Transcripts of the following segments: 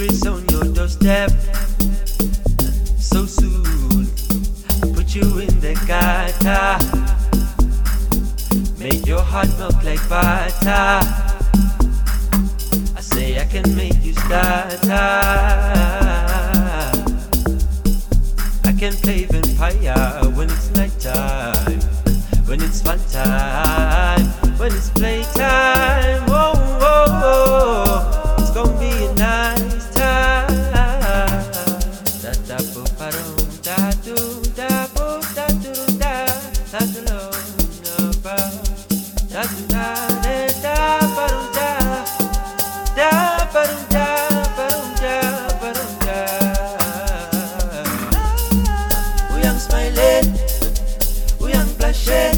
grace on your doorstep. So soon, I put you in the gutter. Make your heart melt like butter. I say I can make you starter. I can play vampire when it's nighttime, when it's fun time, when it's playtime. Oh, oh, oh, it's gonna be a nice time. Da da bo ba dum, da do da bo da do da da do lo no ba da do da da ba dum da da ba dum da ba dum da ba dum da. Uyang smile, uyang blush.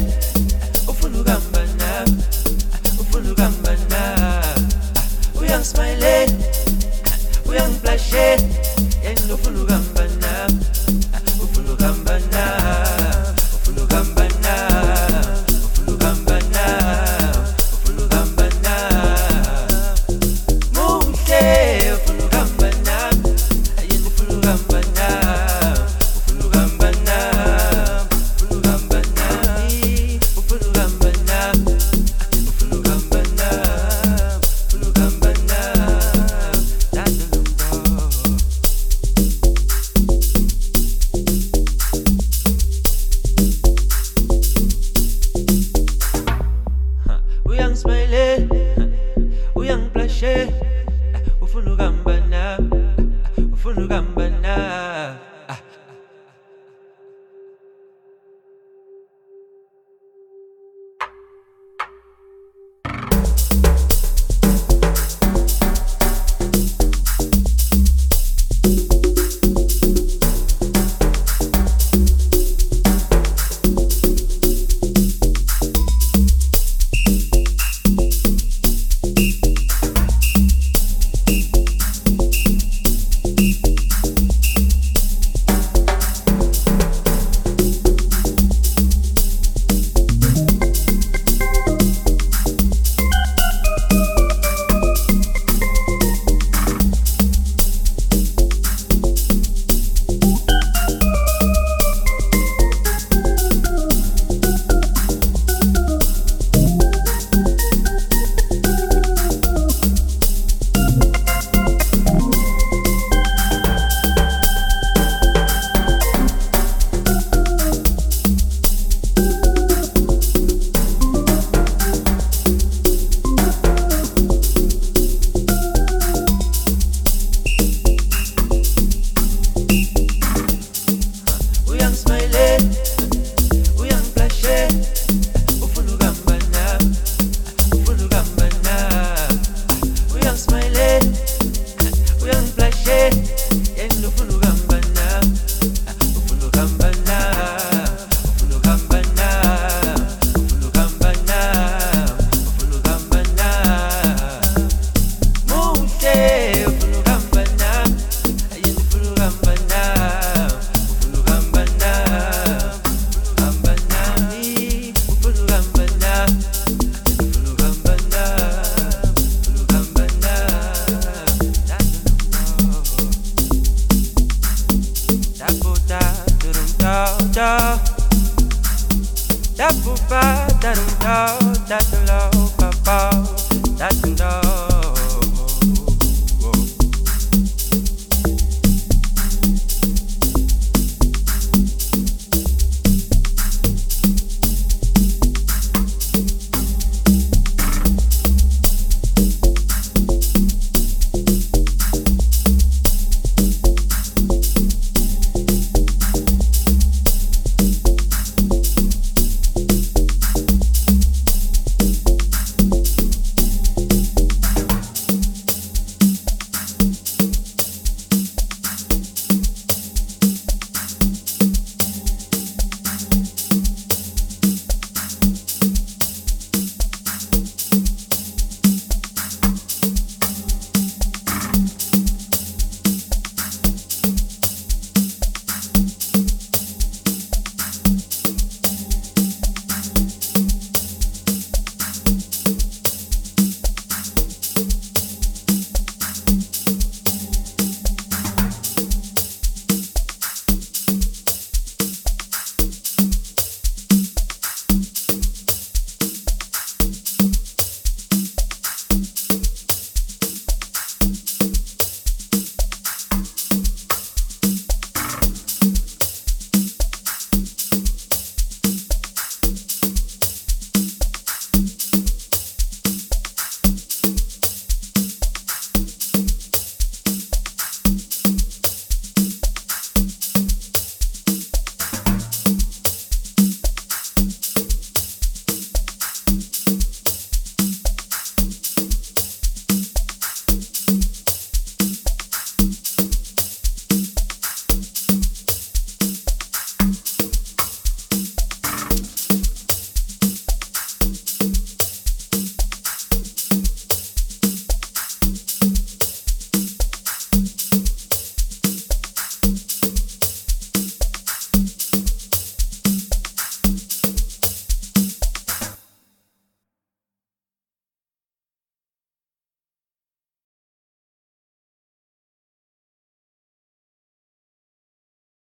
Uyang smile, uyang blush, and ufunu gambana, ufunu gambana, ufunu gambana, ufunu gambana, ufunu gambana. Mumse, ufunu gambana, ayen ufunu gambana, ufunu gambana, ufunu gambana, ufunu gambana. Uyang smile, uyang blush, ufunu gambana, ufunu gambana.